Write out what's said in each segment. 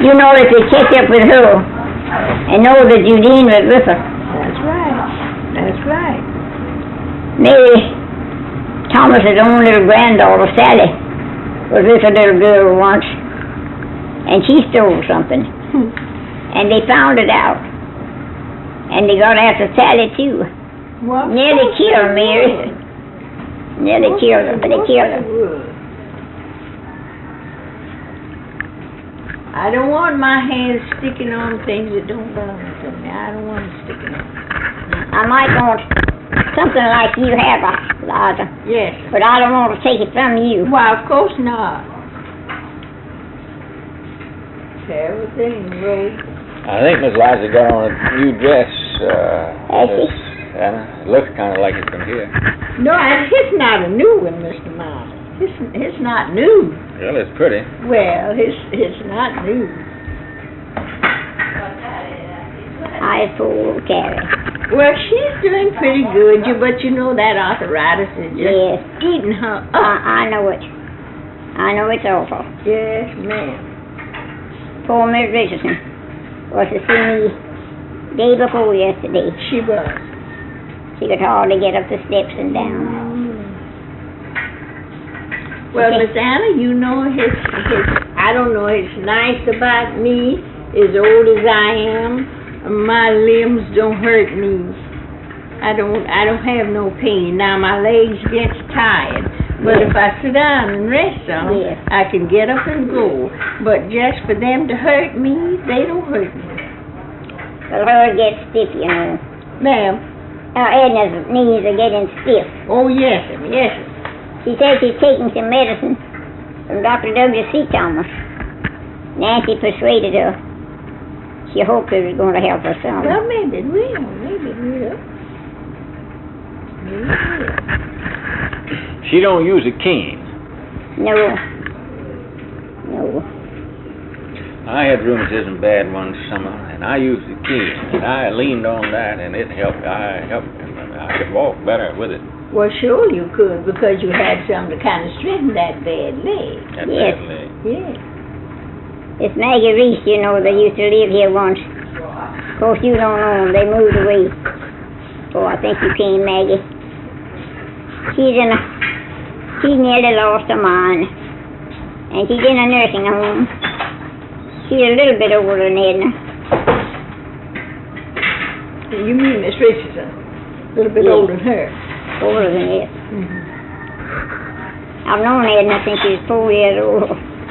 you know that they catch up with her and know that Eugene was with her. That's right. That's right. Maybe Thomas's own little granddaughter, Sally, was with a little girl once, and she stole something. And they found it out. And they got after Sally, too. What? Nearly killed Mary. Nearly killed her, but they killed her. I don't want my hands sticking on things that don't belong to me. I don't want them sticking on. I might want something like you have, Eliza. Yes. But I don't want to take it from you. Why, of course not. Terrible thing, Rose. I think Miss Liza got on a new dress. Has she? Anna. It looks kind of like it's from here. No, it's not a new one, Mr. Miles. It's not new. Well, it's pretty. Well, it's not new. I fool Carrie. Well, she's doing pretty good, but you know that arthritis is just eating her up. I know it. I know it's awful. Yes, ma'am. Poor Miss Richardson was to see me day before yesterday. She was. She could hardly get up the steps and down. Well, Miss Anna, you know I don't know, it's nice about me, as old as I am, my limbs don't hurt me. I don't have no pain. Now my legs get tired, but if I sit down and rest on them, I can get up and go. But just for them to hurt me, they don't hurt me. Well, her gets stiff, you know. Ma'am? Edna's knees are getting stiff. Oh, yes, yes. She says she's taking some medicine from Dr. W.C. Thomas. Nancy persuaded her. She hoped it was going to help her some. Well, maybe it will. Maybe it will. She don't use a cane. No. I had rheumatism bad one summer, and I used the cane, and I leaned on that, and it helped. I could walk better with it. Well, sure you could, because you had something to kind of straighten that bad leg. That bad leg. Yes. It's Maggie Reese, you know, that used to live here once. Of course, you don't know them. They moved away. Oh, I think you came, Maggie. She's nearly lost her mind. And she's in a nursing home. She's a little bit older than Edna. You mean Miss Richardson? A little bit older than her. Older than it. I've known Edna since she was 4 years old.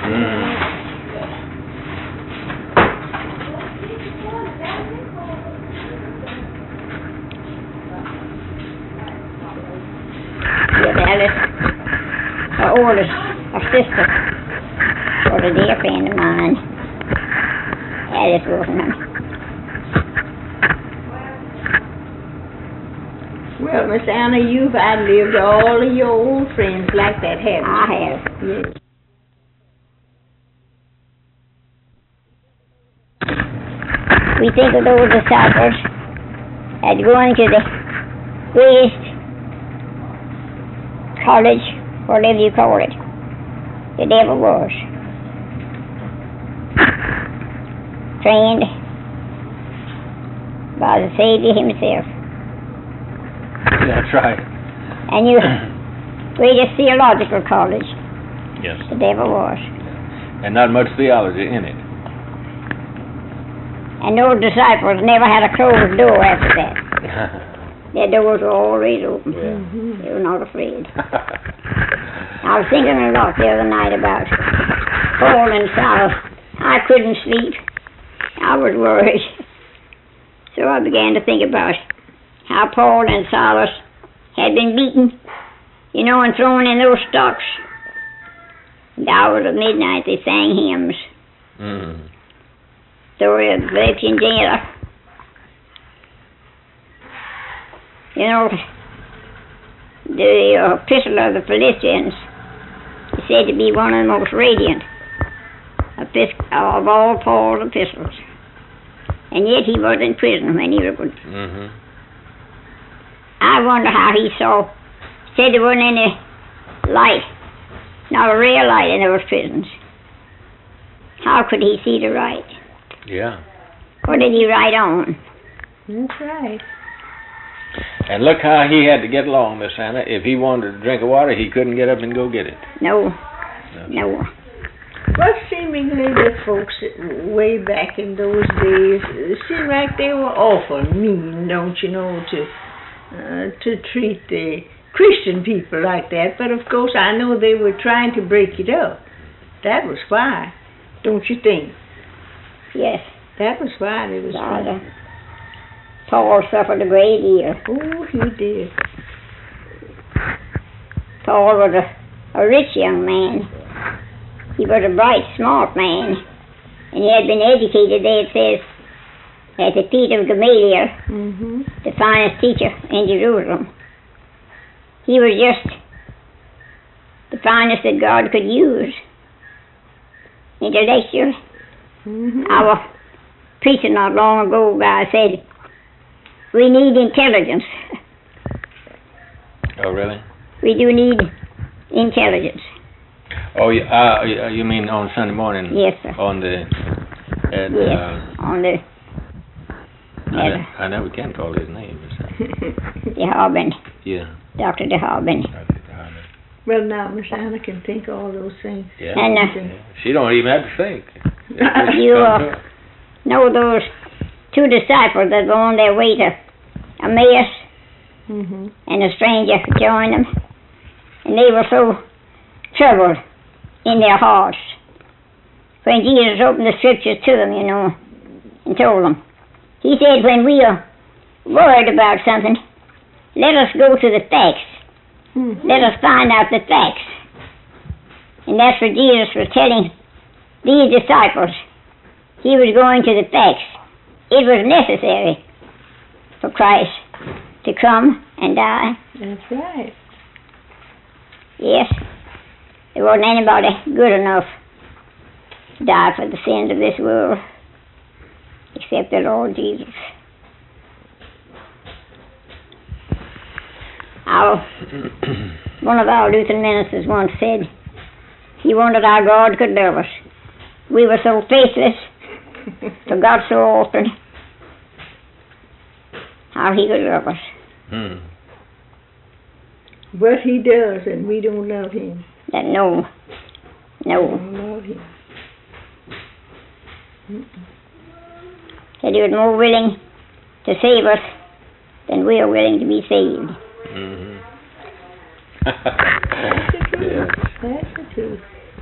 Alice, her oldest, her sister, was a dear friend of mine. Alice Rosenham. Well, Miss Anna, you've outlived all of your old friends like that, haven't you? I have. Yes. We think of those disciples as going to the greatest college, whatever you call it, that ever was. Trained by the Savior himself. That's right. And you greatest theological college Yes. that ever was. And not much theology in it. And those disciples never had a closed door after that. Their doors were always open. Yeah. They were not afraid. I was thinking a lot the other night about Paul and Silas. I couldn't sleep. I was worried. So I began to think about how Paul and Silas had been beaten, you know, and thrown in those stocks. At the hours of midnight they sang hymns. Story of the Philippian jailer. You know, the epistle of the Philippians is said to be one of the most radiant of all Paul's epistles. And yet he was in prison when he wrote it. I wonder how he saw. Said there wasn't any light, not a real light in those prisons. how could he see to write? Yeah. What did he write on? That's right. And look how he had to get along, Miss Anna. If he wanted a drink of water, he couldn't get up and go get it. No. No. Well, seemingly the folks way back in those days seemed like they were awful mean, don't you know, to treat the Christian people like that. But of course, I know they were trying to break it up. That was why, don't you think? Yes. That was why they was trying. Paul suffered a great deal. Oh, he did. Paul was a rich young man. He was a bright, smart man. And he had been educated, there it says, at the feet of Gamaliel, the finest teacher in Jerusalem. He was just the finest that God could use. Intellectual. Our preacher not long ago, guy said, we need intelligence. Oh, really? We do need intelligence. Oh, you mean on Sunday morning? Yes, sir. On the... Yes, on the... I never can call his name. DeHarbin. Yeah. Dr. DeHarbin. Well, now Miss Anna can think all those things. Yeah. And she don't even have to think. you know those two disciples that were on their way to Emmaus, and a stranger joined them, and they were so troubled in their hearts. When Jesus opened the scriptures to them, you know, and told them, he said, when we are worried about something, let us go to the facts. Let us find out the facts. And that's what Jesus was telling these disciples. He was going to the facts. It was necessary for Christ to come and die. That's right. Yes. There wasn't anybody good enough to die for the sins of this world except the Lord Jesus. One of our Lutheran ministers once said he wondered how God could love us. We were so faithless, forgot so often how he could love us. But he does, and we don't love him. No. We don't love him. Said he was more willing to save us than we are willing to be saved. Yes. That's the truth.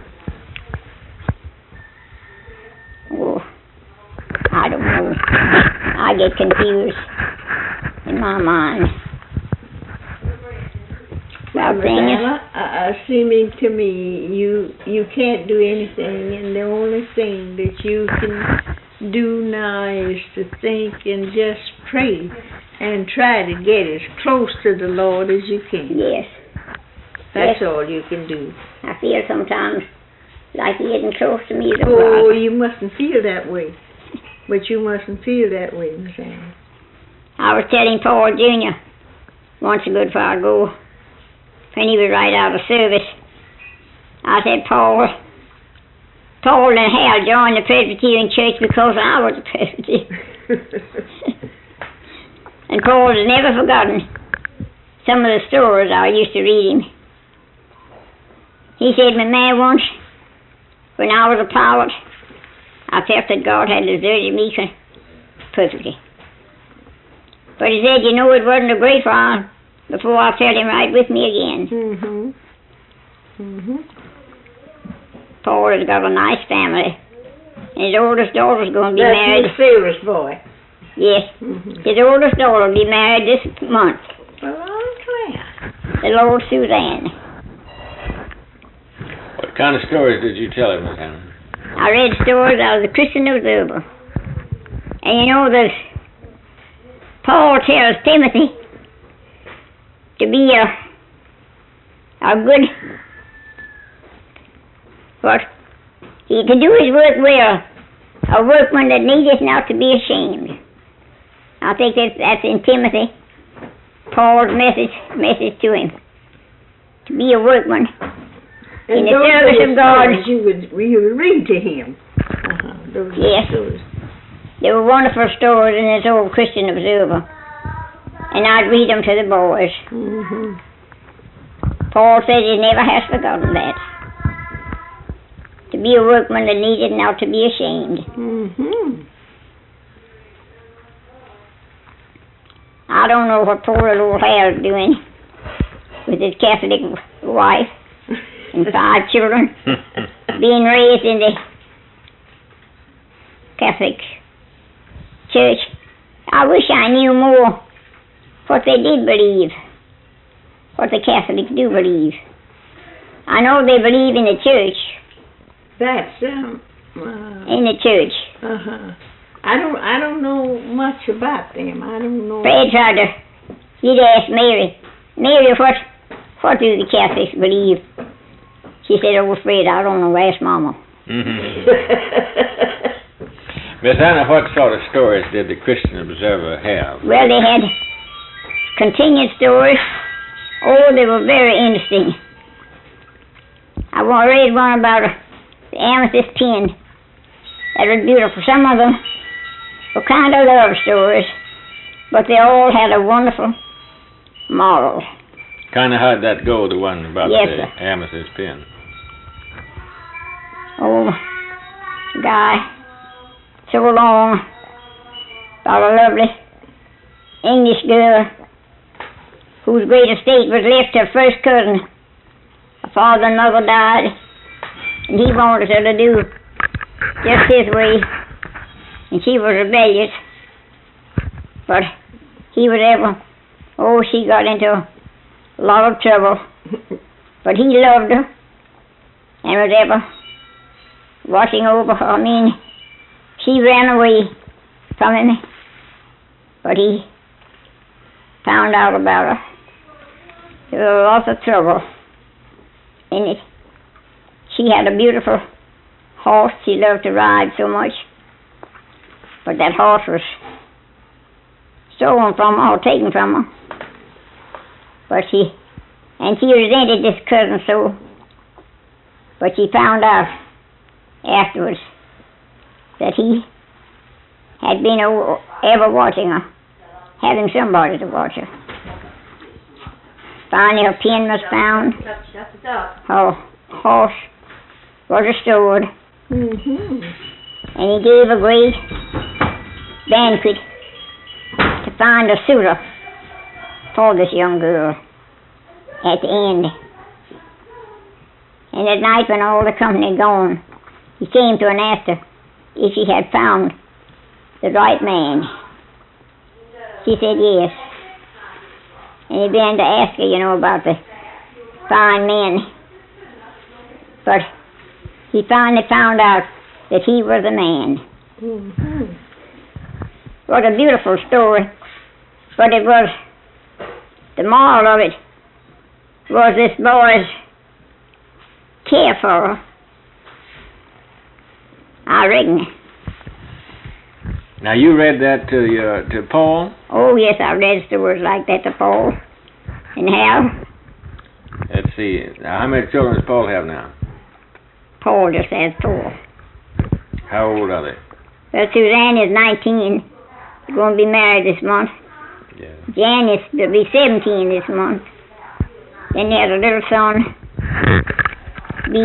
Oh, I don't know. I get confused in my mind. About things. Seeming to me, you can't do anything, and the only thing that you can do now is to think and just pray and try to get as close to the Lord as you can. Yes. That's all you can do. I feel sometimes like he isn't close to me. Oh, you mustn't feel that way. But you mustn't feel that way, Miss Anne. I was telling Paul Jr. once a good while ago, when he was right out of service, I said, Paul and Hal joined the Presbyterian Church because I was a Presbyterian. And Paul has never forgotten some of the stories I used to read him. He said, my man, once, when I was a pilot, I felt that God had deserted me perfectly. But he said, you know, it wasn't a great while before I felt him right with me again. Paul has got a nice family. And his oldest daughter's going to be married. That's your favorite boy. Yes. His oldest daughter will be married this month. Well, I'm glad. The Lord Suzanne. What kind of stories did you tell him, Miss Anna? I read stories out of the Christian Observer. And you know that Paul tells Timothy to be a good, to do his work well, a workman that needeth not to be ashamed. I think that's in Timothy, Paul's message to him. To be a workman in the service of God. You would read to him. Those Yes. stories. They were wonderful stories in this old Christian Observer. And I'd read them to the boys. Mm-hmm. Paul says he never has forgotten that. To be a workman that needed not to be ashamed. Mm-hmm. I don't know what poor little old Hal's doing with his Catholic wife and 5 children, being raised in the Catholic Church. I wish I knew more what they did believe, what the Catholics do believe. I know they believe in the church. That's In the church. I don't know much about them. I don't know. Fred tried to, he'd ask Mary, what do the Catholics believe? She said, oh, Fred, I don't know, ask Mama. Miss Anna, what sort of stories did the Christian Observer have? Well, they had continued stories. Oh, they were very interesting. I read one about the amethyst pin. That was beautiful. Some of them were kind of love stories, but they all had a wonderful moral. Kind of how'd that go, the one about Yes, the sir. amethyst pin? Oh, guy, so long, about a lovely English girl whose great estate was left to her first cousin. Her father and mother died, and he wanted her to do just his way, and she was rebellious, but he was she got into a lot of trouble, but he loved her, and was ever watching over her. I mean, she ran away from him, but he found out about her. There was lots of trouble in it. She had a beautiful horse she loved to ride so much, but that horse was stolen from her or taken from her. But she resented this cousin so, but she found out afterwards that he had been ever watching her, having somebody to watch her. Finally, her pin was found. Her horse was restored, and he gave a great banquet to find a suitor for this young girl at the end. And at night, when all the company had gone, he came to her and asked her if she had found the right man. She said yes. And he began to ask her, about the fine men. But he finally found out that he was the man. What a beautiful story. But it was, the moral of it was this boy's care for her, I reckon. Now, you read that to Paul? Oh, yes, I read stories like that to Paul and Hal. Let's see. Now, how many children does Paul have now? Paul just has 4. How old are they? Well, Suzanne is 19. She's going to be married this month. Yeah. Janice will be 17 this month. Then there's a little son, be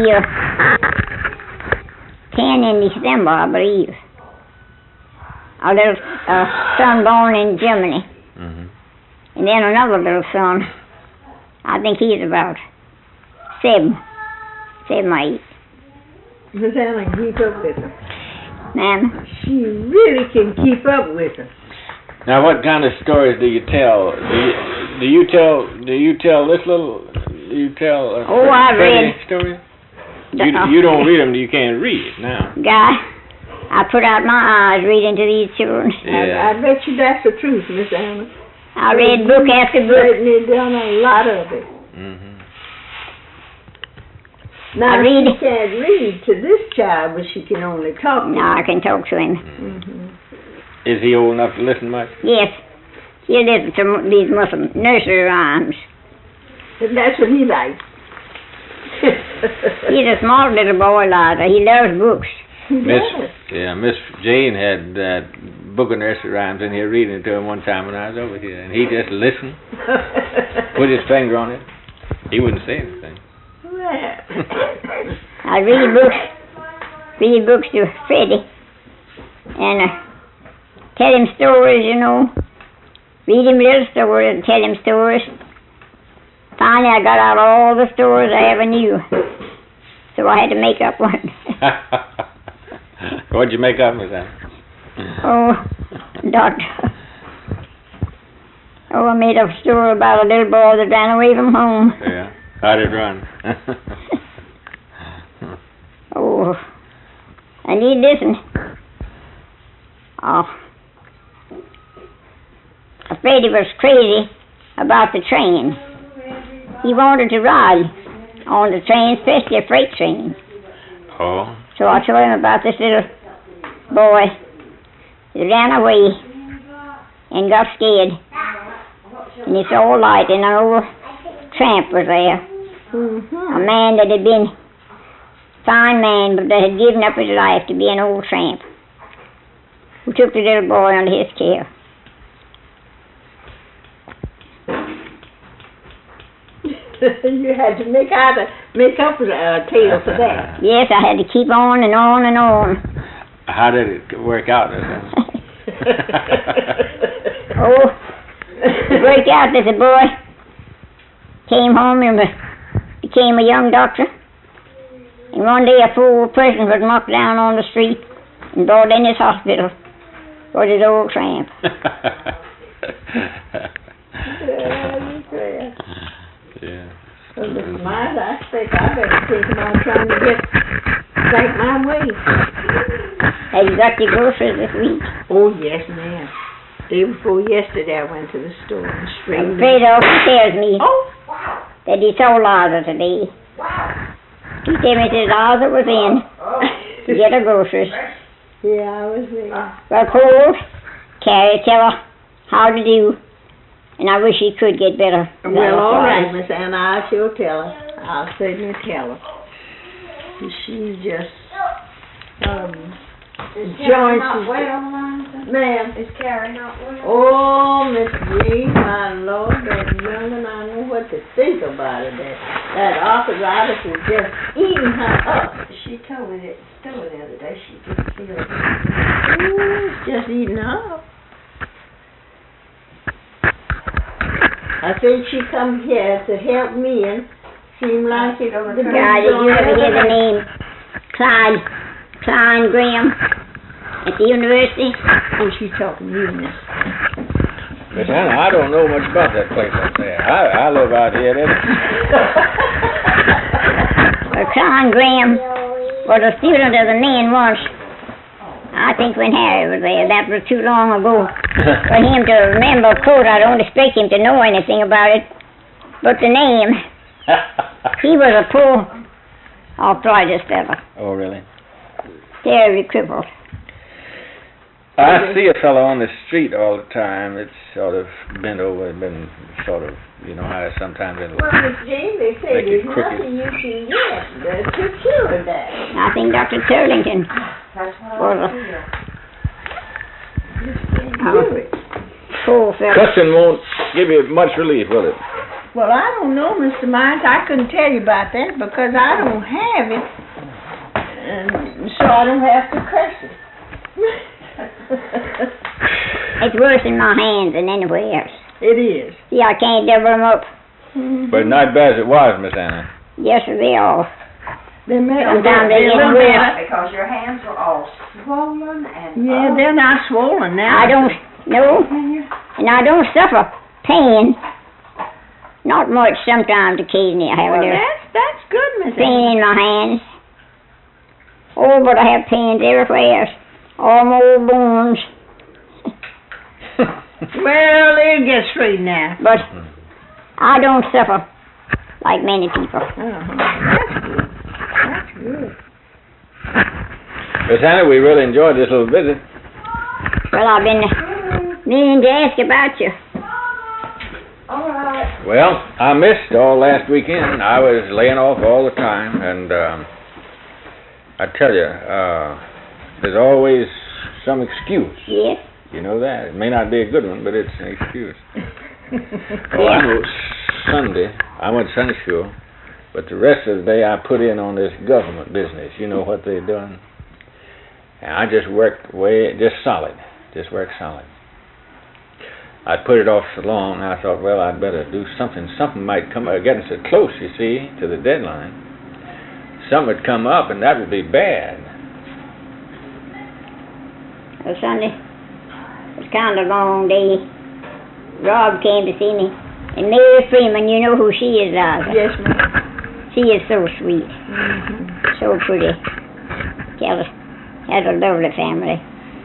10 in December, I believe. A little son born in Germany. And then another little son, I think he's about 7 or 8. Miss Anna can keep up with her. Ma'am? She really can keep up with her. Now, what kind of stories do you tell? Do you tell this little? Do you tell? I read stories. You don't read them. You can't read now. Guy, I put out my eyes reading to these children. Yeah. I bet you that's the truth, Miss Anna. I read book after book. Certainly done a lot of it. Now, I read. she can't read to this child, but she can only talk to No, I can talk to him. Is he old enough to listen much? Yes. He listens to these Muslim nursery rhymes. And that's what he likes. He's a smart little boy, Liza. He loves books. Miss Jane had that book of nursery rhymes in here reading it to him one time when I was over here, and he just listened, put his finger on it. He wouldn't say anything. I read books to Freddie, and tell him stories, you know. Read him little stories and tell him stories. Finally, I got out all the stories I ever knew, so I had to make up one. What'd you make up, Miss Anna? I made up a story about a little boy that ran away from home. Yeah. How'd it run? And he listened. Freddie was crazy about the train. He wanted to ride on the train, especially a freight train. Oh. So I told him about this little boy that ran away and got scared. And he saw a light, and an old tramp was there. A man that had been a fine man, but that had given up his life to be an old tramp, who took the little boy under his care. You had to make up a tale for that. Yes, I had to keep on and on and on. How did it work out? To break out that the boy came home and became a young doctor. And one day a fool person was knocked down on the street and brought in his hospital for his old tramp. Yeah. Well, Mr. Myers, I think I better think about trying to get back my way. Have you got your groceries this week? Oh, yes, ma'am. Day before yesterday, I went to the store and straightened. Fredo tells me that he saw Liza today. He told me that Liza was in to get her groceries. Yeah, I was there. Well, cold, Carrie, tell her how to do. And I wish he could get better. Well, all right, Miss Anna, I shall tell her. I'll certainly tell her. She's just, Is Carrie not well, Liza? Ma'am. Is Carrie not well? Oh, Miss Jean, my Lord, that young and I know what to think about it. That arthritis is just eating her up. She told me that the other day she didn't feel it. Ooh, it's just eating her up. I think she come here to help me and seem like it. God, did you ever hear the name Clyde Graham at the university? Oh, she's talking to you, Miss. Miss Anna, I don't know much about that place up there. I live out here, Well, Clyde Graham was a student of the men once. I think when Harry was there, that was too long ago for him to remember. Of course, I don't expect him to know anything about it. But the name, he was a poor arthritis fellow. Oh, really? Terribly crippled. I see a fellow on the street all the time. It's sort of bent over, been sort of, you know how sometimes it'll... Well, Miss Jean, they say Make it there's crooked. nothing you can get to cure that. I think Dr. Turlington That's was what a poor fellow. Cussin won't give you much relief, will it? Well, I don't know, Mr. Myers. I couldn't tell you about that because I don't have it. And so I don't have to curse it. It's worse in my hands than anywhere else. It is. See, I can't double them up. But not bad as it was, Miss Anna. Yes, they are. They may Sometimes they they're get a little worse. better. because your hands are all swollen and Yeah, they're not swollen now. I don't know, and I don't suffer pain. Not much. Sometimes, occasionally, I have a Well, little that's good, Miss pain in my hands. Oh, but I have pains everywhere. All my old bones. Well, they'll get straight now. But I don't suffer like many people. That's good. That's good. Miss Anna, we really enjoyed this little visit. Well, I've been meaning to ask about you. all right. Well, I missed all last weekend. I was laying off all the time, and I tell you, there's always some excuse. Yes. You know that. It may not be a good one, but it's an excuse. Well, I know Sunday, I went to Sunday school, but the rest of the day I put in on this government business. You know what they're doing? And I just worked solid. Just worked solid. I put it off so long, I thought, well, I'd better do something. Something might come up, getting so close, you see, to the deadline. Something would come up, and that would be bad. Well, Sunday was kind of a long day. Rob came to see me. And Mary Freeman, you know who she is, Liza? Yes, ma'am. She is so sweet. So pretty. Has a lovely family.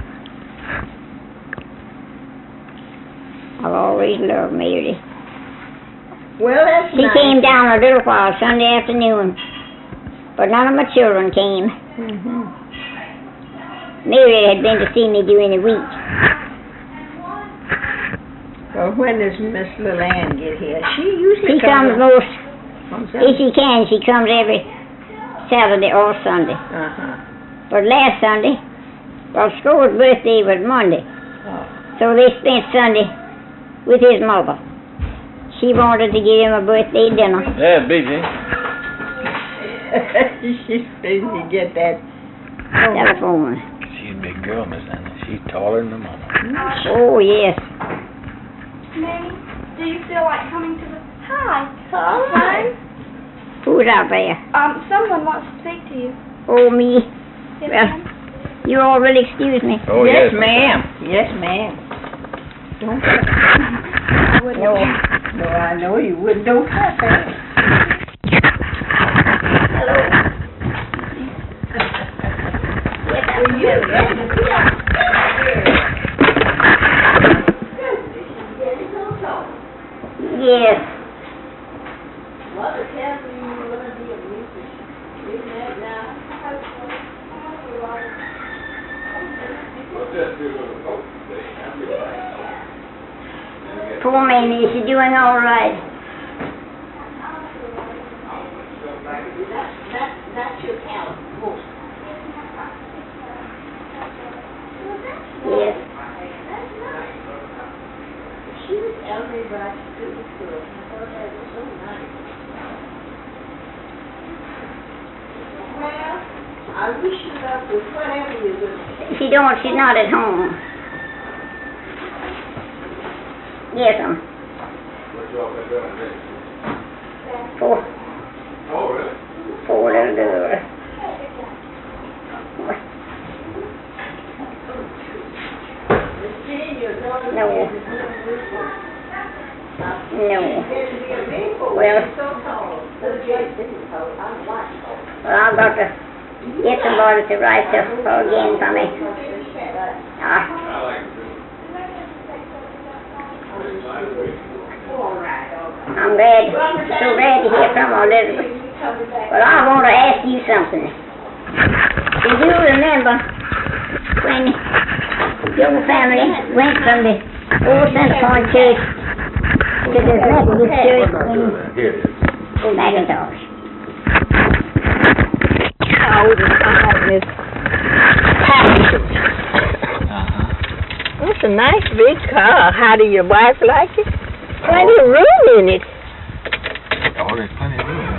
I've always loved Mary. Well, that's She nice. came down a little while Sunday afternoon, but none of my children came. Mary had been to see me during the week. Well, when does Miss Lillian get here? She usually She comes most, on if Sunday. she can, she comes every Saturday or Sunday. But last Sunday, well, Score's birthday was Monday, so they spent Sunday with his mother. She wanted to give him a birthday dinner. Yeah, busy. She's busy to get that. Telephone. She's a big girl, Miss Anna. She's taller than the mama. Oh, yes. Mammy, do you feel like coming to the... Hi. Hi. Who's out there? Someone wants to speak to you. Oh, me. Yes, Well, ma'am. you all will excuse me. Oh, Yes, ma'am. Yes, ma'am. Don't No. No, I know you wouldn't. Don't cut that. Hello. Yes. Mother tells me you want to be a musician. Isn't that now? Poor Mamie, is she doing all right? That's your talent. Yes. She was everybody through the school. I thought that was so nice. Well, I wish you luck with whatever you're going to She's not at home. Yes, Four. Oh, really? Four little girls. No. Well, I've got to get somebody to write the again for me. I'm so glad to hear from her, Elizabeth. But I want to ask you something. Do you remember when your family went from the old Center Point Church to the Methodist Church in McIntosh? Oh, the time is passion. It's a nice big car. How do your wife like it? Plenty of room in it. Oh, there's plenty of room,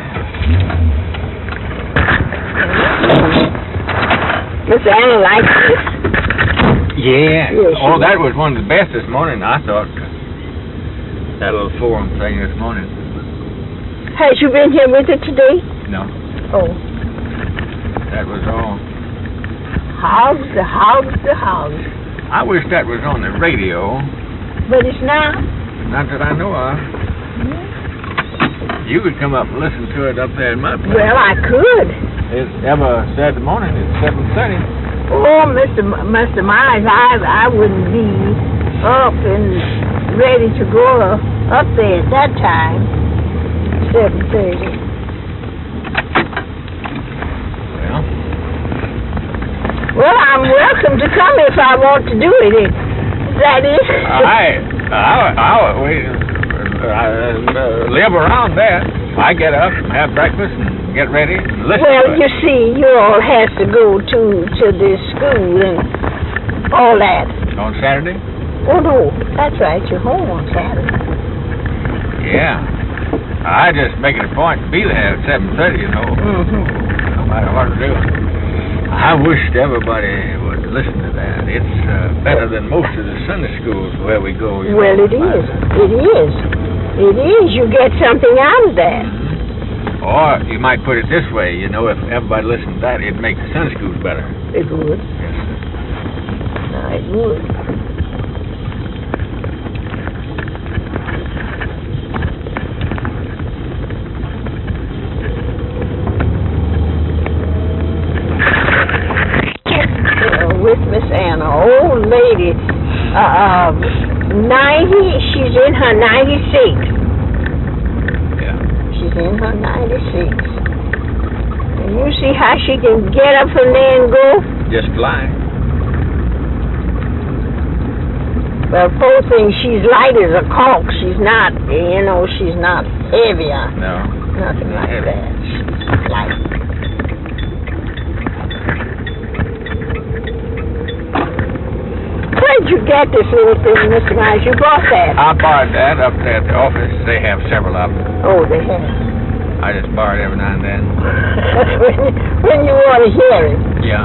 Miss Anna likes it. yeah. Yes, Oh, that was one of the best this morning, I thought. That little forum thing this morning. Has you been here with her today? No, Oh. that was all. Hogs, the hogs, the hogs. I wish that was on the radio. But it's not. Not that I know of. You could come up and listen to it up there in my place. Well, I could. It's ever Saturday morning at 7:30. Oh, Mr. Myers, I wouldn't be up and ready to go up there at that time. 7:30. Well, I'm welcome to come if I want to do it. That is. I live around that. I get up, have breakfast, and get ready, and listen Well, to it. you see, you all has to go to this school and all that. On Saturday? Oh, no, that's right, you're home on Saturday. Yeah. I just make it a point to be there at 7:30, you know. Mm-hmm. No matter what we're doing. I wished everybody would listen to that. It's better than most of the Sunday schools where we go. You Well, know, it is. It is. It is. You get something out of that. Mhm. Or you might put it this way, you know, if everybody listened to that, it'd make the Sunday schools better. It would. Yes, sir. It would. With Miss Anna, old lady, 90, she's in her 96. Yeah. She's in her 96. And you see how she can get up from there and go? Just fly. Well, poor thing, she's light as a cork. She's not, she's not heavy or No. nothing like Heavy. that. She's light. Where'd you get this little thing, Mr. Miles? You bought that? I borrowed that up there at the office. They have several of them. Oh, they have. I just borrow it every now and then. when you want to hear it. Yeah.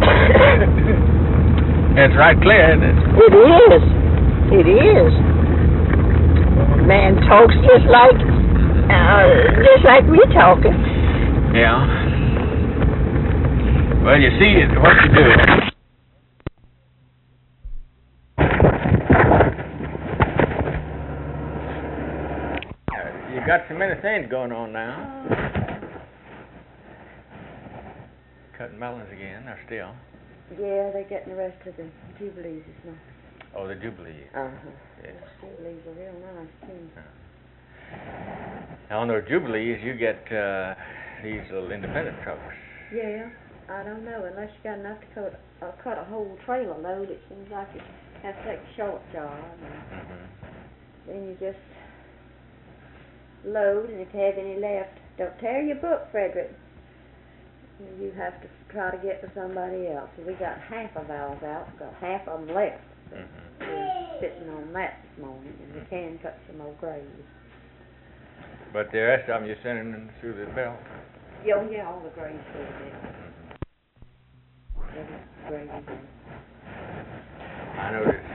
It's right clear, isn't it? It is. It is. Man talks just like we talking. Yeah. Well, you see, what you do. You got so many things going on now. Cutting melons again, or still? Yeah, they're getting the rest of the Jubilees this month. Oh, the Jubilee. Uh-huh. Yes. Those Jubilees are real nice, too. Now, on those Jubilees, you get these little independent trucks. Yeah, I don't know. Unless you got enough to cut a whole trailer load, it seems like you have to take a short job. And Mm-hmm. then you just load, and if you have any left, don't tear your book, Frederick. You have to try to get to somebody else. We got half of ours out, got half of them left. So we're sitting on that this morning, and we can cut some more graves. But the rest of them you're sending them through the belt. Yeah, all the graves through there. Every grave is I noticed.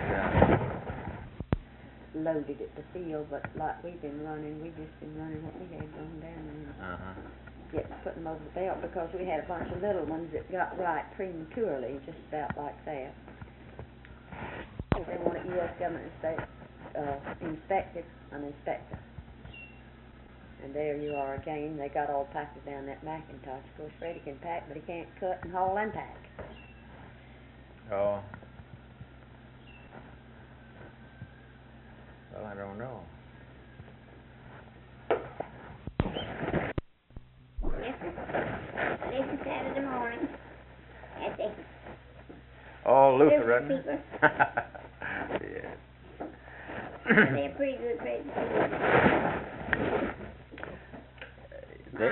loaded at the field, but like we've been running what we had going down and putting them over the belt because we had a bunch of little ones that got right prematurely, just about like that. They wanted U.S. government inspected, an inspector. And there you are again. They got all packed down that Macintosh. Of course, Freddie can pack, but he can't cut and haul and pack. Oh. Well, I don't know. Listen Saturday morning at the Oh, Lutheran. people. Yes. They're pretty good Presbyterians. I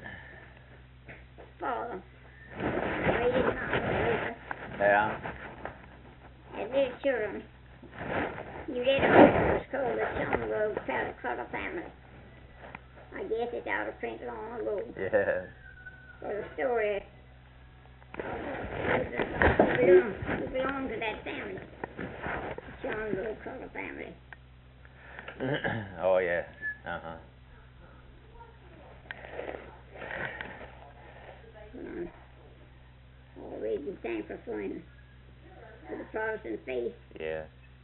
follow them. Raised in Luther. Yeah. And their children. You read a book that was called The Stone Road Cutter Family. I guess it's out of print long ago. Yes. There's a story. We belong to that family. The Stone Road Cutter Family. Oh, yes. Uh-huh. Always been thankful for him, for the Protestant faith. Yes.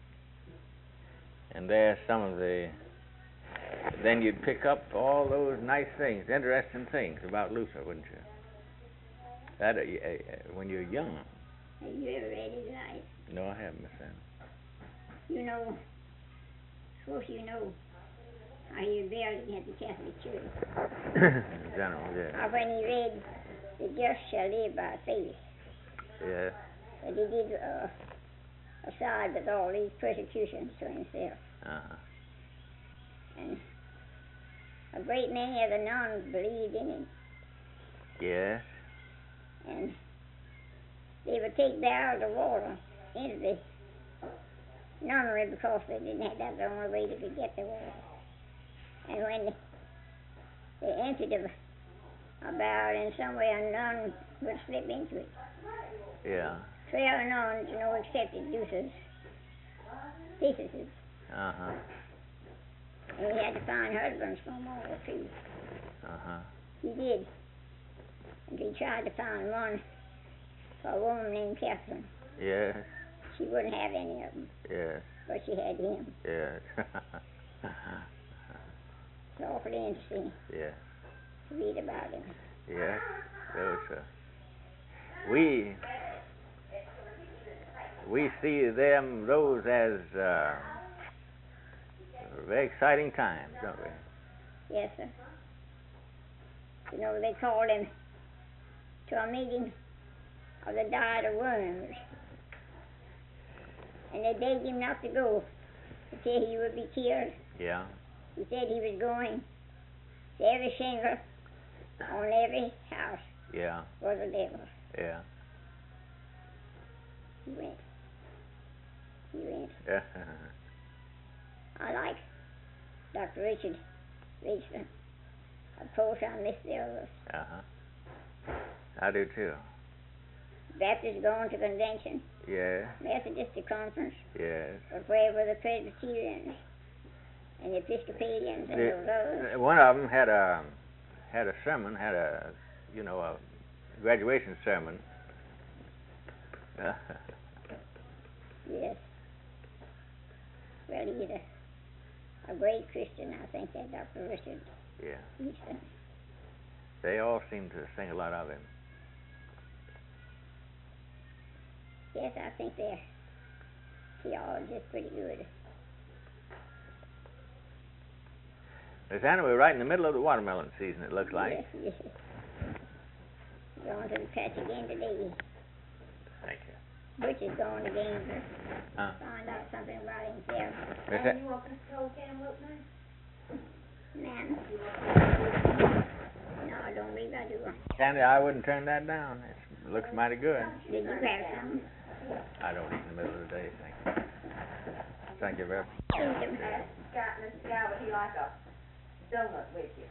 And there's some of the... Then you'd pick up all those nice things, interesting things about Luther, wouldn't you? That when you're young. Have you ever read his life? No, I haven't, Miss Ann. You know, of course you know how he rebelled against the Catholic Church. In general, yes. Or when he read, the just shall live by faith. Yes. But he did aside with all these persecutions to himself. Uh-huh. And a great many of the nuns believed in him. Yes. And they would take barrels of water into the nunnery because they didn't have, that was the only way they could get the water. And when they emptied a barrel in some way, a nun would slip into it. Yeah. 12 nuns, no excepted deuces, theses. Uh-huh. And he had to find husbands for them all, too. Uh-huh. He did. And he tried to find one for a woman named Catherine. Yes. She wouldn't have any of them, Yes. but she had him. Yes. It's awfully interesting Yes. to read about him. Yes. Those, we see those as very exciting times, don't we? Yes, sir. You know, they called him to a meeting of the Diet of Worms. And they begged him not to go until he would be killed. Yeah. He said he was going to every shingle on every house Yeah. was the devil. Yeah. He went. He went. Yeah. I like Dr. Richard Reisner. Of course, I miss the others. Uh-huh. I do too. Baptists going to convention, Yeah. Methodist to conference, Yes. but where were the Presbyterians and the Episcopalians and those others? One of them had a sermon, a graduation sermon. Yes. Well, he's a great Christian, I think, that Dr. Richard Yeah. Reisner. They all seem to sing a lot of him. Yes, I think they're theologists pretty good. Miss Anna, we're right in the middle of the watermelon season, it looks like. Yes, yes. Going to the patch again today. Thank you. Butch is going to Gainesville. Huh? Find out something about himself. Miss And you want me to tell Campbell now? Man. No, I don't believe I do. Sandy, I wouldn't turn that down. It looks mighty good. Did you have some? I don't eat in the middle of the day, thank you. Thank you very much. Scott, Miss Scott, would he like a donut with you?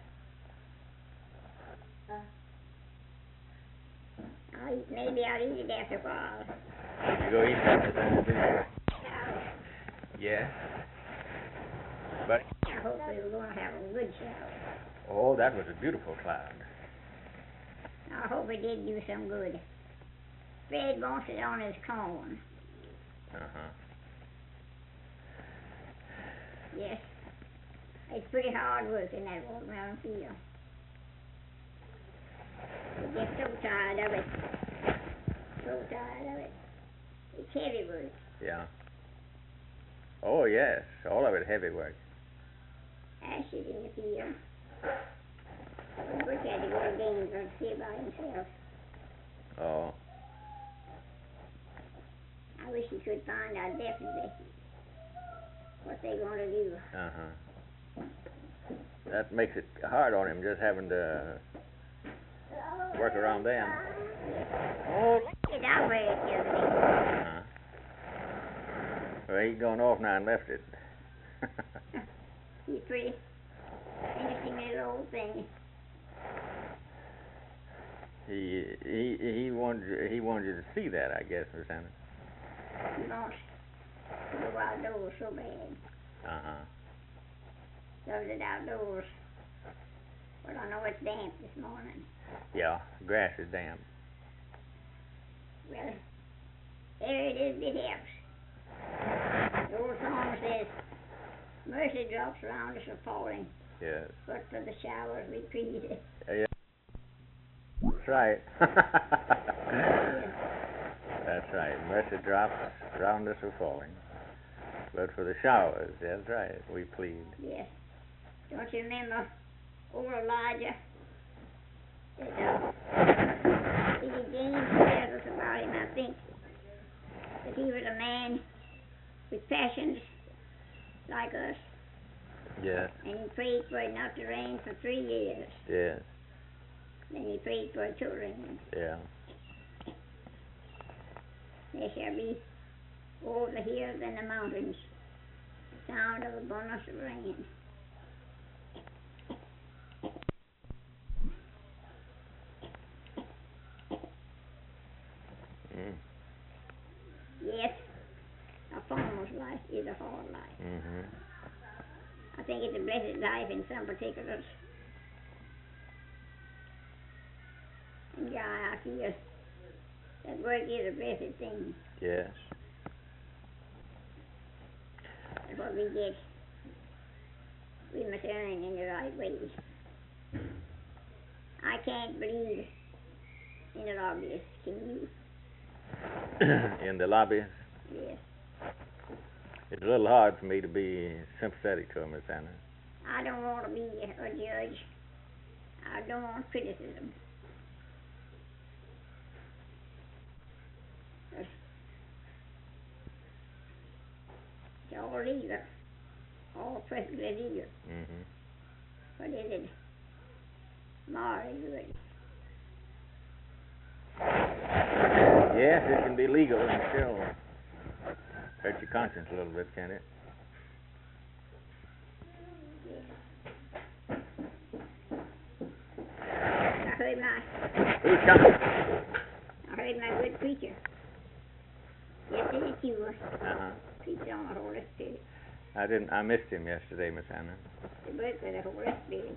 Maybe I'll eat it after a while. You go eat that, Miss Anna, didn't you? Yeah. But, I hope we were going to have a good shower. oh, that was a beautiful cloud. I hope it did do some good. Fred wants it on his corn. Uh-huh. Yes. It's pretty hard work in that watermelon field. You get so tired of it. So tired of it. It's heavy work. Yeah. Oh, yes. All of it heavy work. Ashes in the field. Butch had to go to Gainesville to see about himself. Oh. I wish he could find out definitely what they're going to do. Uh-huh. That makes it hard on him, just having to work around them. Oh, get out where it is. Uh-huh. Well, he's gone off now and left it. He's pretty interesting little old thing. He wanted you to see that, I guess, Miss Anna. He wants to go outdoors so bad. Uh-huh. Loves it outdoors. Well, I know it's damp this morning. Yeah, grass is damp. Well, there it is, it helps. The old song says, mercy drops around us are falling, Yes. but for the showers we plead. Yeah. That's right. That's right. Mercy drops round us are falling, but for the showers, that's right, we plead. Yes. Don't you remember old Elijah? That, James tells us about him, I think, that he was a man with passions like us. Yes. And he prayed for it not to rain for 3 years. Yes. Then he prayed for it to rain. Yeah. There shall be over the hills and the mountains sound of abundance of rain. Mm. Yes, a farmer's life is a hard life. Mm-hmm. I think it's a blessed life in some particulars. And God, I feel that work is a blessed thing. Yes. And what we get, we must earn in the right way. I can't believe in the lobbyists, can you? In the lobby, Yes. it's a little hard for me to be sympathetic to Miss Anna. I don't want to be a judge. I don't want criticism. It's all legal. All perfectly legal. Mm-hmm. But is it morally good? Yes, it can be legal and still hurt your conscience a little bit, can't it? I heard Who's coming? my good preacher. Yes, it is you. Uh-huh. Preacher on the Holy Spirit. I missed him yesterday, Miss Anna. The birth of the Holy Spirit.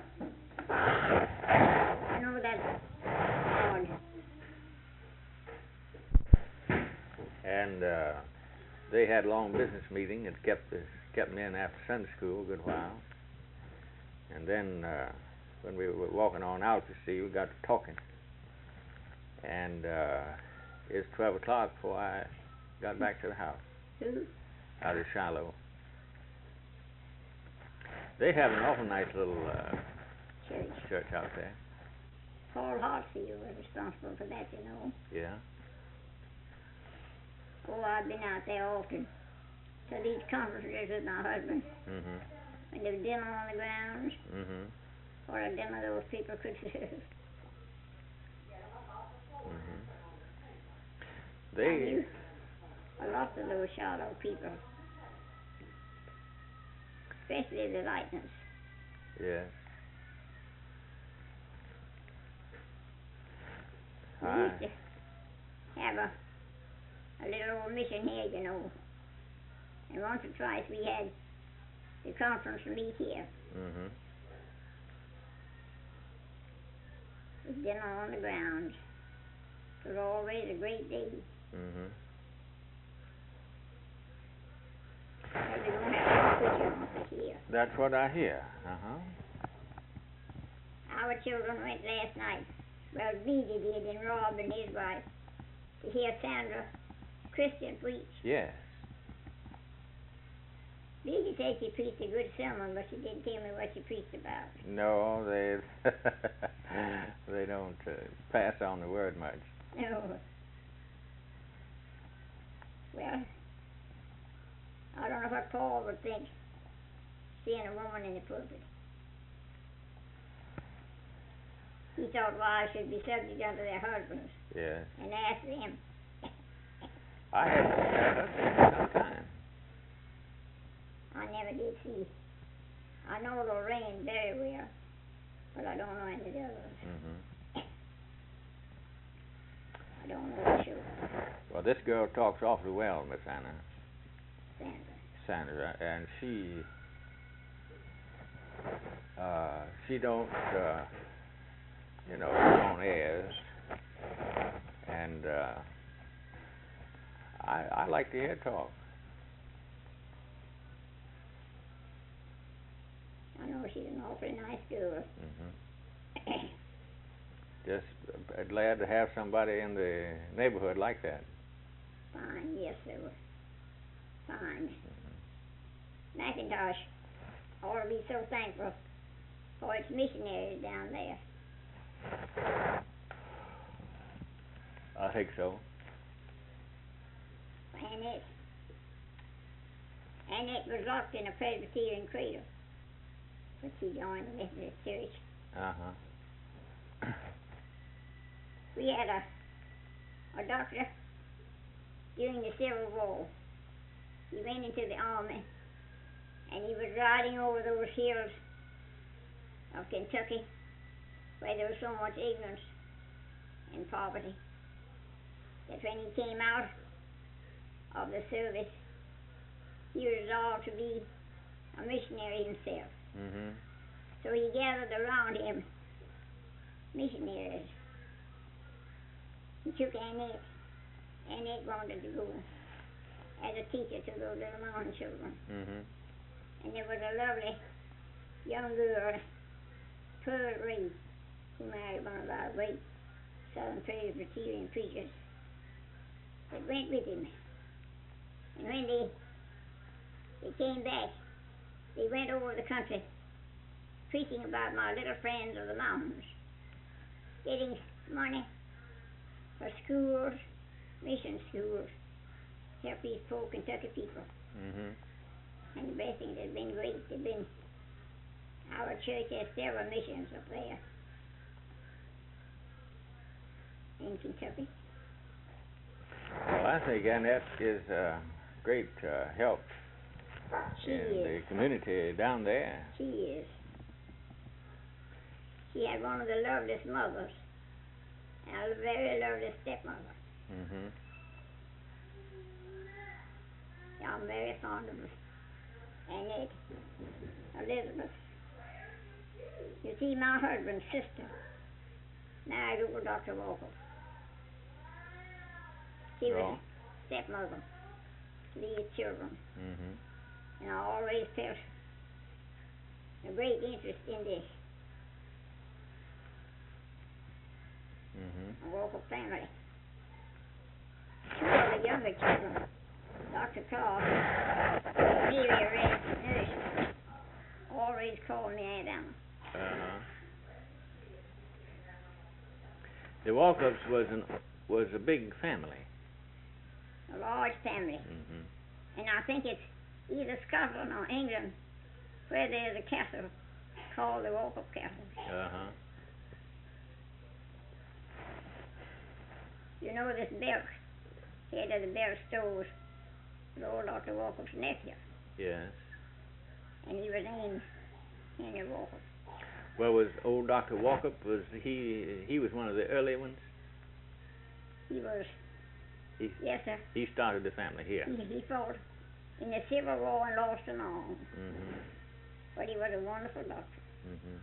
I know that's God. And they had a long business meeting. It kept me in after Sunday school a good while. And then when we were walking on out to see, we got to talking. And it was 12 o'clock before I got back to the house. Who? Out of Shiloh. They have an awful nice little church out there. Paul Hartsfield was responsible for that, you know. Yeah. Oh, I've been out there often to these conferences with my husband. Mm-hmm. When there was dinner on the grounds, Mm-hmm. or a dinner those people could serve. Mm-hmm. I knew a lot of those Shiloh people, especially the Lightners. Yes. We used to have a little old mission here, you know. And once or twice we had the conference meet here. Mm-hmm. With dinner on the grounds. It was always a great day. Mm-hmm. Maybe we're going to have a preacher on here. That's what I hear. Uh-huh. Our children went last night. Well, Beatty did, and Rob and his wife, to hear Sandra Christian preach. Yes. Beatty said she preached a good sermon, but she didn't tell me what she preached about. No, they they don't pass on the word much. No. Well, I don't know what Paul would think seeing a woman in the pulpit. He thought wives should be subject unto their husbands. Yes. And asked them. I had husband some time. I never did see. I know Lorraine very well, but I don't know any of the others. Mm-hmm. I don't know for sure. Well, this girl talks awfully well, Miss Anna. Sandra. Sandra, and she don't, put on airs, and I like to hear her talk. I know she's an awfully nice girl. Mm-hmm. Just glad to have somebody in the neighborhood like that. Fine, yes, sir. Fine. Mm-hmm. McIntosh ought to be so thankful for its missionaries down there. I think so. And it was locked in a Presbyterian cradle. but she joined the Methodist Church. Uh-huh. We had a doctor during the Civil War. He went into the army, and he was riding over those hills of Kentucky where there was so much ignorance and poverty that when he came out of the service, he resolved to be a missionary himself. Mm-hmm. So he gathered around him missionaries. He took Annette. Annette wanted to go as a teacher to those little mountain children. Mm-hmm. And there was a lovely young girl, Pearl Reed, who married one of our great Southern Presbyterian preachers, that went with him. And when they came back, they went over the country preaching about my little friends of the mountains, getting money for schools, mission schools, to help these poor Kentucky people. Mm-hmm. And the blessings have been great. Our church has several missions up there in Kentucky. Well, I think Annette is a great help She in is. the community down there. She is. She had one of the loveliest mothers, and a very lovely stepmother. Mm-hmm. I'm very fond of Annette Elizabeth. You see, my husband's sister married old Dr. Walker. She was a stepmother to these children. Mm-hmm. And I always felt a great interest in this Walker family. Two of the younger children, Dr. Clark, Amelia Red Nurse, always called me Aunt Emma. Uh-huh. The Walkups was a big family. A large family. Mm-hmm. And I think it's either Scotland or England where there's a castle called the Walkup Castle. Uh-huh. You know this Belk, head of the Belk stores, was old Dr. Walkup's nephew. Yes. And he was named Henry Walkup. Well, was old Dr. Walkup, he was one of the early ones? He was, He, yes sir. he started the family here. He fought in the Civil War and lost an arm. Mm-hmm. But he was a wonderful doctor. Mm-hmm.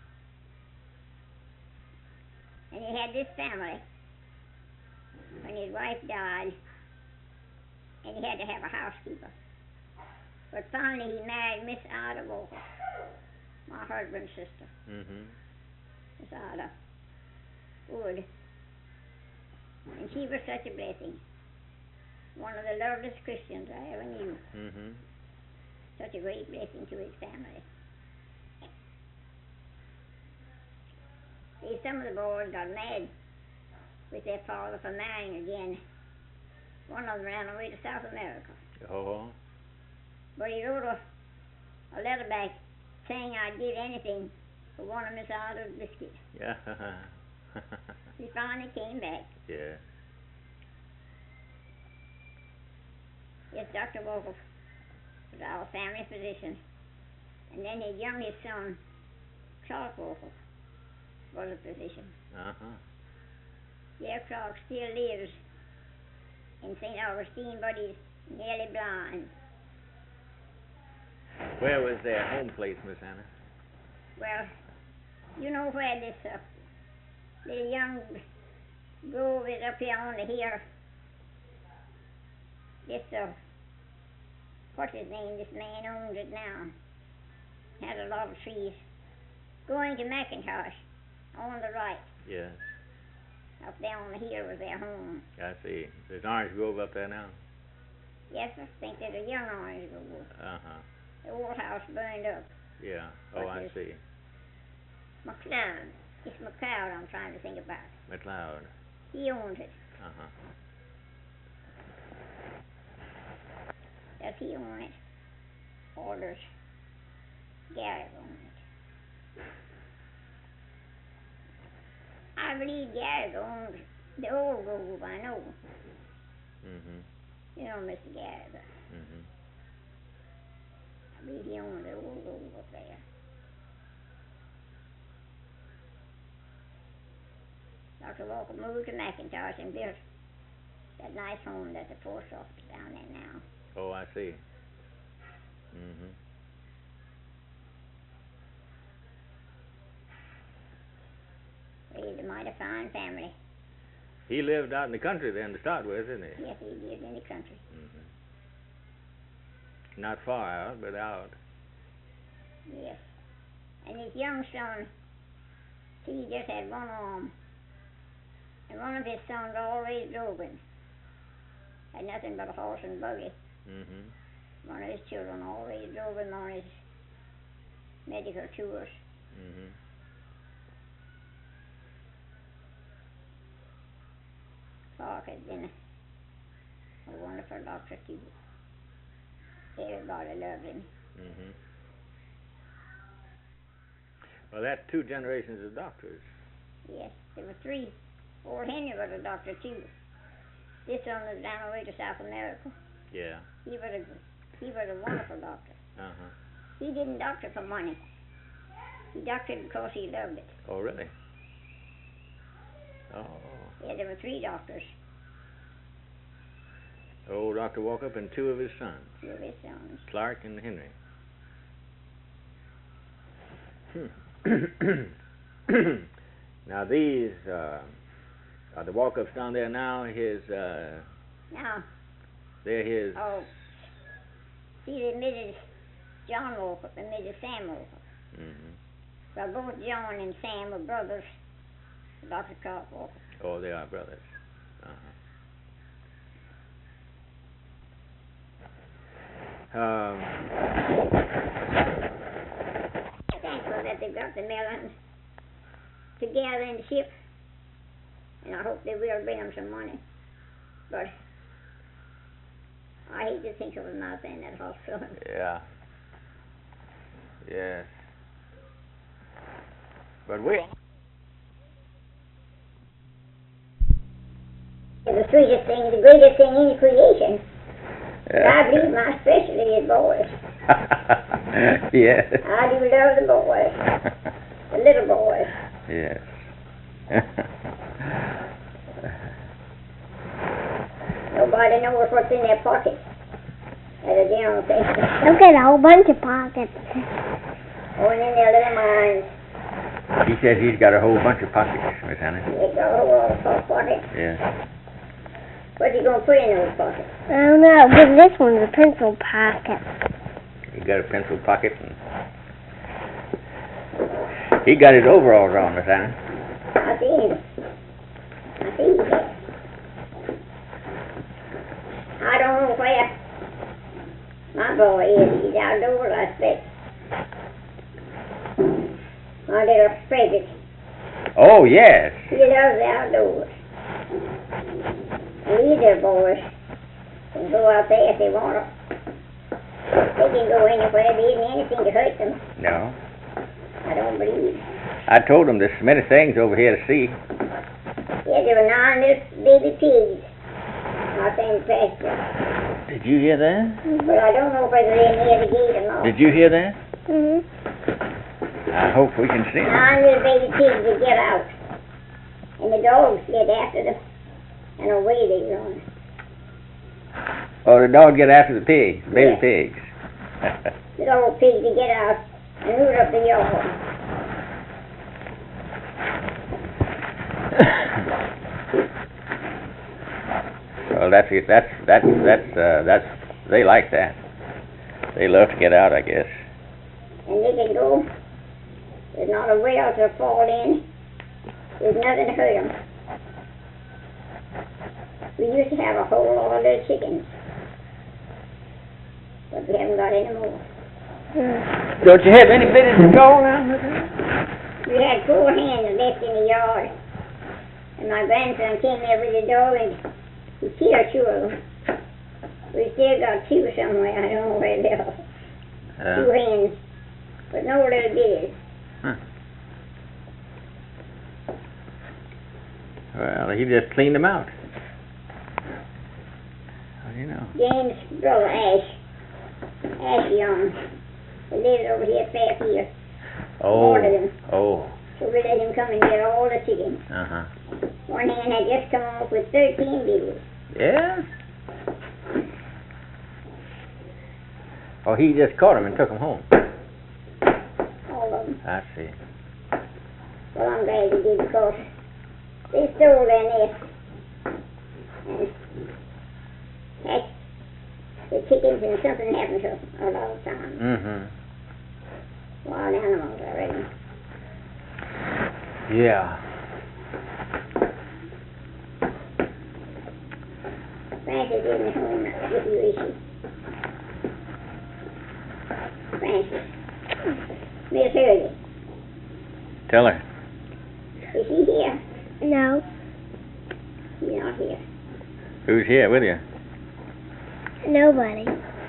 And he had this family when his wife died, and he had to have a housekeeper. But finally he married Miss Ida Walker, my husband's sister. Mm-hmm. Miss Ida Wood. And she was such a blessing. One of the loveliest Christians I ever knew. Mm-hmm. Such a great blessing to his family. See, some of the boys got mad with their father for marrying again. One of them ran away to South America. Oh. But he wrote a letter back saying I'd give anything for one of Miss Ida's biscuits. Yeah. He finally came back. Yeah. Yes, Dr. Walker was our family physician. And then his youngest son, Clark Walker, was a physician. Uh-huh. Yeah, Clark still lives in St. Augustine, but he's nearly blind. Where was their home place, Miss Anna? Well, you know where this little young grove is up here on the hill. This, what's his name? This man owns it now. Has a lot of trees. Going to McIntosh, on the right. Yes. Up there on the hill was their home. I see. There's orange grove up there now? Yes, I think there's a young orange grove. Uh-huh. The old house burned up. Yeah. Oh, I see. McLeod. It's McLeod I'm trying to think about. McLeod. He owns it. Uh-huh. Does he own it? Or does Gary own it? I believe Garrett owns the old grove, I know. You know Mr. Garrett. I believe he owns the old grove up there. Dr. Walker moved to McIntosh and built that nice home that's a post office down there now. Oh, I see. Raised a mighty fine family. He lived out in the country then to start with, didn't he? Yes, he lived in the country. Not far out, but out. Yes. And his young son, he just had one arm. And one of his sons always drove him. Had nothing but a horse and buggy. One of his children always drove him on his medical tours. Clark had been a wonderful doctor too. Everybody loved him. Well, that's 2 generations of doctors. Yes, there were 3. Old Henry was a doctor too. This one was down the way to South America. Yeah. He was a wonderful doctor. He didn't doctor for money. He doctored because he loved it. Oh, really? Oh. Yeah, there were 3 doctors. Oh, Dr. Walkup and 2 of his sons. 2 of his sons. Clark and Henry. Now these are the Walkups down there now. Now. They're his. Oh. See, they Mrs. John Walkup and Mrs. Sam Walkup. Well, both John and Sam were brothers. Dr. Clark Walkup. Oh, they are brothers. Thankful that they've got the melons together in the ship, and I hope they will bring them some money. But I hate to think of them out there in that hospital. Yeah. Yes. But we. The sweetest thing, the greatest thing in creation. I believe my specialty is boys. Yes. I do love the boys. The little boys. Yes. Nobody knows what's in their pockets. As a general thing. Look at a whole bunch of pockets. Oh, and in their little minds. He says he's got a whole bunch of pockets, Miss Anna. They got a whole lot of pockets. Yeah. What's he gonna put in those pockets? I don't know, but this one's a pencil pocket. He got a pencil pocket and he got his overalls on, Miss Anna. I see him. I see him. I don't know where my boy is. He's outdoors, I expect. My little Frederick. Oh, yes. He loves the outdoors. And these little boys can go out there if they want to. They can go anywhere. There isn't anything to hurt them. No. I don't believe. I told him there's many things over here to see. Yeah, there were 9 little baby pigs out there in the pasture. Did you hear that? But I don't know whether they're near the gate or not. Did you hear that? I hope we can see them. 9 little baby pigs would get out. And the dogs get after them. And away they run. Oh, the dog get after the pigs, baby pigs. The old pigs to get out and root up the yard. Well, that's they like that. They love to get out, I guess. And they can go. There's not a well to fall in. There's nothing to hurt them. We used to have a whole lot of little chickens, but we haven't got any more. Don't you have any business to go now? We had 4 hens left in the yard, and my grandson came there with the dog and he killed 2 of them. We still got 2 somewhere. I don't know where they are. 2 hens, but no little bitties. Huh. Well, he just cleaned them out. Well, you know. James' brother, Ash Young, he lives over here at Fairfield. Oh. Ordered him. Oh. So we let him come and get all the chickens. Uh-huh. One hen had just come off with 13 babies. Yeah? Oh, he just caught them and took them home. All of them. I see. Well, I'm glad he did because they stole their nest. And hatched the chickens and something happened to them a lot of times. Mm-hmm. Wild animals, I reckon. Yeah. Francis isn't home with you, is she? Francis. Miss Hurley. Tell her. Is she here? No. She's not here. Who's here with you? Nobody.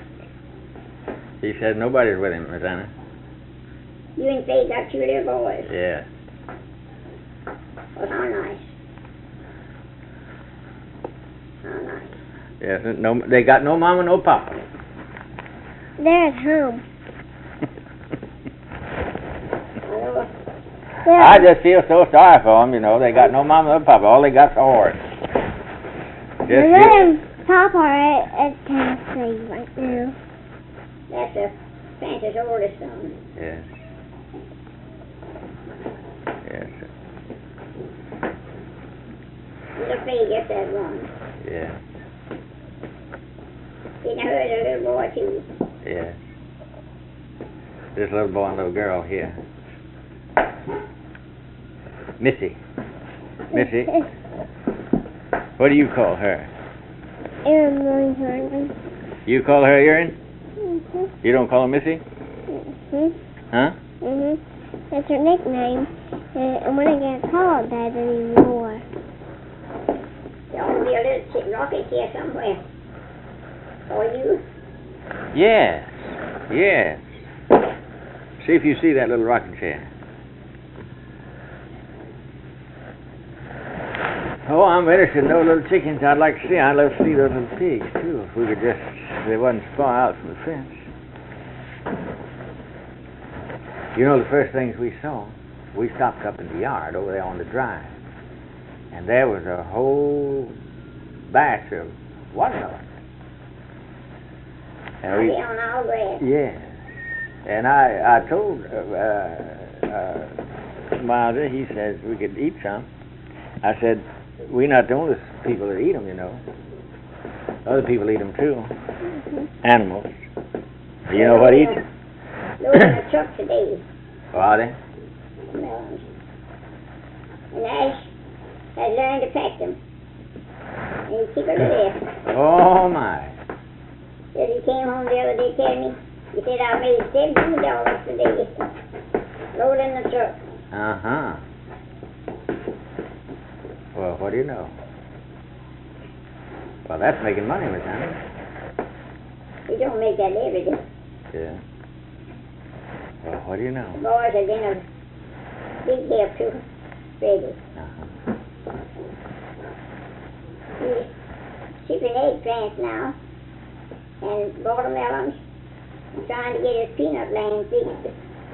He said nobody's with him, Miss Anna. You and Faye got two little boys. Yeah. Well, how nice. How nice. Yes, no, they got no mama, no papa. They're at home. Hello. I just feel so sorry for them, you know. They got no mama, no papa. All they got's a horse. Just Mama and Papa are at Tennessee right now. That's Francis' oldest son. Yes. Yes. Little Faye just had one. Yeah. Then I heard a little boy too. Yeah. This little boy and little girl here. Missy. Missy. What do you call her? Erin Williams. You call her Erin? Mhm. You don't call her Missy? Mhm. Huh? Mhm. That's her nickname, and when I get called that anymore. There ought to be a little rocket here somewhere. For you? Yes. Yes. See if you see that little rocking chair. Oh, I'm interested in those little chickens. I'd like to see. I'd love to see those little pigs, too. If we could just, they wasn't far out from the fence. You know, the first things we saw, we stopped up in the yard over there on the drive. And there was a whole batch of watermelon. And I'll we, be on our grass. yeah. And I told Milder, he says we could eat some. I said, we're not the only people that eat them, you know. Other people eat them too. Animals. You know what eats them? Those in the truck today. Are they? Melons. And Ash had learned to pack them. And he keep it there. Oh my. Said he came home the other day telling me, he said, I made $70 today. Load in the truck. Uh-huh. Well, what do you know? Well, that's making money, Miss Anna. He don't make that every day. Yeah. Well, what do you know? Boys have been a big help to Freddie. Uh-huh. He's shipping eggplants now and watermelons and trying to get his peanut land fixed.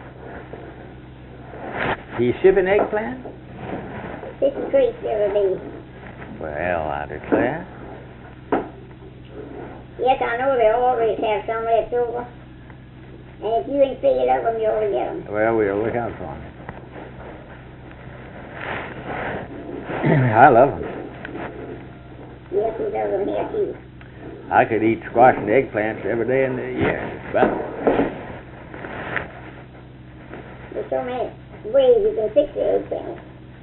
He's shipping eggplant? 50 crates the other day. Well, I declare. Yes, I know they always have some left over. And if you and Phil love them, you ought to get them. Well, we'll look out for him. I love them. Yes, he loves them here too. I could eat squash and eggplants every day in the year. But There's so many ways you can fix the eggplant.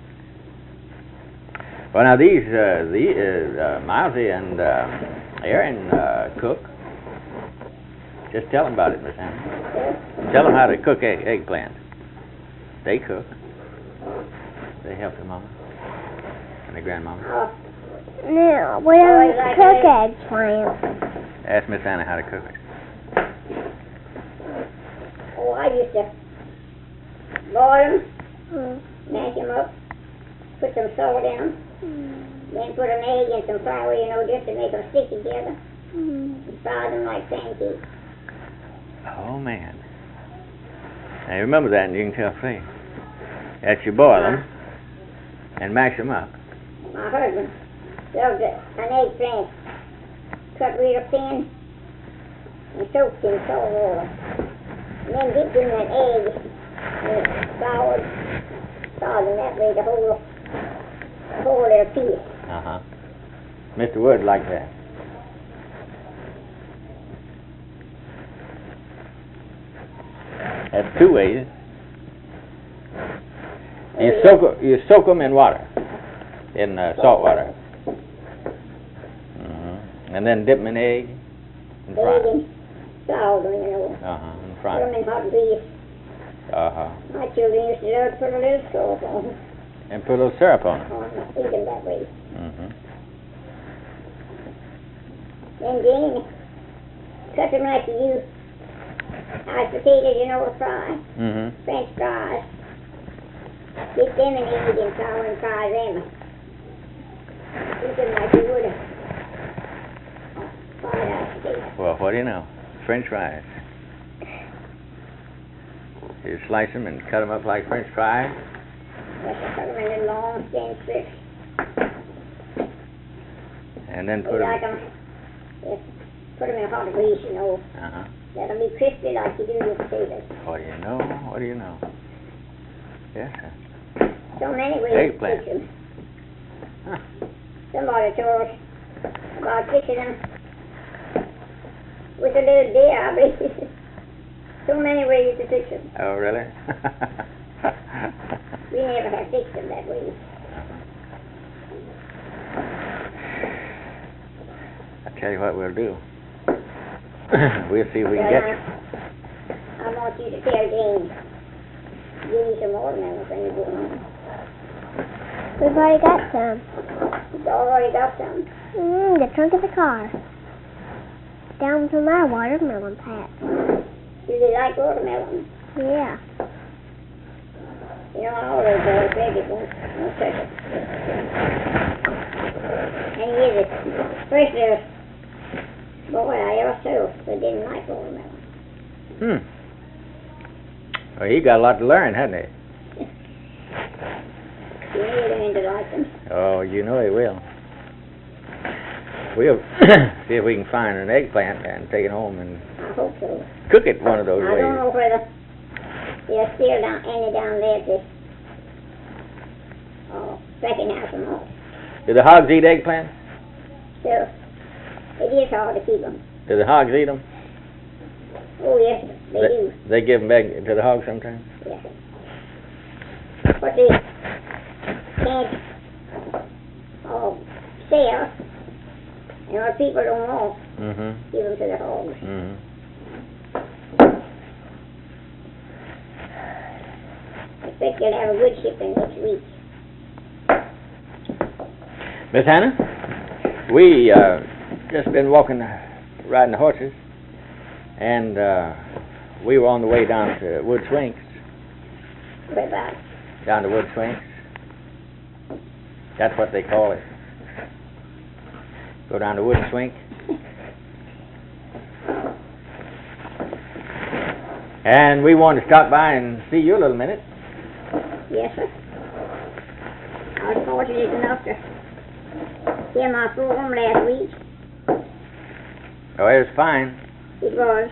well, now these Milesy and Aaron cook. Just tell them about it, Miss Anna. Tell them how to cook eggplant. They cook. They help their mama and their grandmama. Oh, No, we don't cook eggplant. Ask Miss Anna how to cook it. I used to boil them, Mm. mash them up, put some salt in them, then put an egg and some flour, you know, just to make them stick together, and fry them like pancakes. Oh, man. Now, remember that, and you can tell Faye. That you boil them and mash them up. My husband loved an eggplant cut real thin and soaked in salt water. And then dipped in that egg and scoured them that way, the whole little piece. Uh-huh. Mr. Wood liked that. That's two ways. You soak them in water, in salt water. And then dip them in egg and fry them. Egg and scald them, you know. And fry Put them them. in hot grease. My children used to love to put a little salt on them. And put a little syrup on them. Eat them that way. Then Jane cut them like you use mashed potatoes, you know, to fry. French fries. Dip them in egg and flour and fry them. Eat them like you would a fried mashed potato. Well, what do you know? French fries. You slice them and cut them up like French fries. Yes, I cut them in little long, thin strips. And then We put like them... them. Yes, put them in hot grease, you know. That'll be crispy like you do your potatoes. What do you know? What do you know? Yes, sir. So many ways Eggplant. to fix them. Somebody told us about fixing them with a little deer, I believe. So many ways to fix them. Oh, really? We never have fixed them that way. I tell you what we'll do. We'll see if we can get you. I want you to tell Jane. Give me some watermelons when you go home. We've already got some. You've already got some. The trunk of the car. Down from our watermelon patch. Do they like watermelons? Yeah. You know, all those babies won't touch it. And he is the first little boy I ever saw that didn't like watermelon. Well, he got a lot to learn, hasn't he? He really learned to like them. Oh, you know he will. We'll see if we can find an eggplant and take it home and I hope so. cook it one of those I ways. don't know whether there's still any down there at this second house or not. Do the hogs eat eggplant? So, it is hard to keep them. Do the hogs eat them? Oh, yes, they do. They give them egg to the hogs sometimes? Yes. But they can't sell, and what people don't want, give them to the hogs. I expect you'll have a good shipping next week. Miss Hannah, we just been walking, riding the horses, and we were on the way down to Wood Swinks. Where about? Down to Wood Swinks. That's what they call it. Go down to Wood Swink. And we wanted to stop by and see you a little minute. Yes, sir. I was fortunate enough to hear my program last week. Oh, it was fine. It was.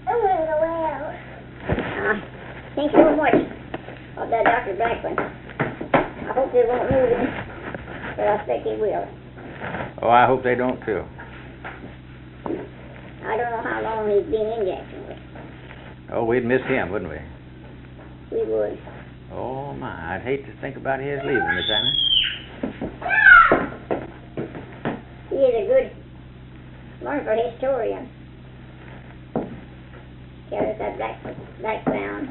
Thanks so much of that Dr. Blackman. I hope they won't move him, but I expect they will. Oh, I hope they don't too. I don't know how long he's been in Jacksonville. Oh, we'd miss him, wouldn't we? We would. Oh, my. I'd hate to think about his leaving, Miss Anna. He is a good, wonderful historian. Tells us that background.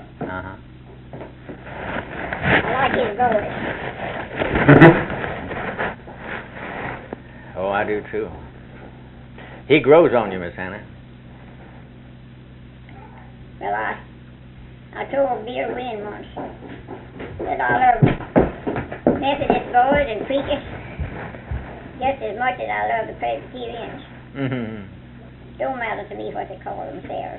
I like his voice. Oh, I do too. He grows on you, Miss Hannah. Well, I told Bill Wynn once that I love him Methodist boys and preachers just as much as I love the Presbyterians. Mm-hmm. Don't matter to me what they call themselves.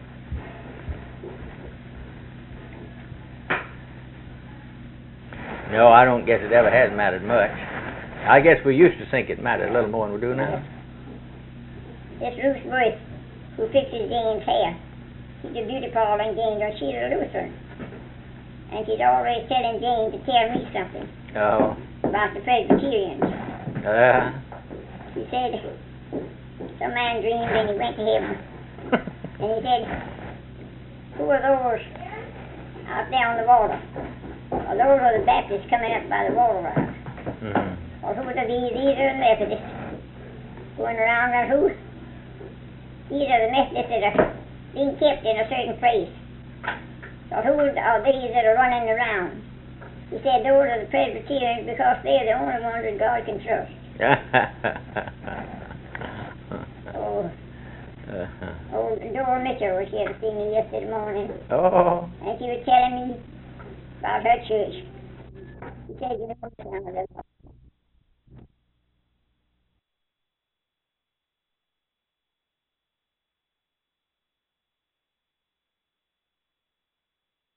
No, I don't guess it ever has mattered much. I guess we used to think it mattered a little more than we do now. This Ruth Royce, who fixes Jane's hair, she's a beauty parlor in Jane, and she's a Lutheran. And she's always telling Jane to tell me something Oh. about the Presbyterians. She said, some man dreamed and he went to heaven. And he said, who are those out there on the water? Well, those are the Baptists coming up by the water rise. Mm-hmm. Or who are these? These are the Methodists going around. And who? These are the Methodists that are being kept in a certain place. So who are these that are running around? He said those are the Presbyterians because they're the only ones that God can trust. Old Dora Mitchell was here to see me yesterday morning. Oh. And she was telling me about her church. She said, you know,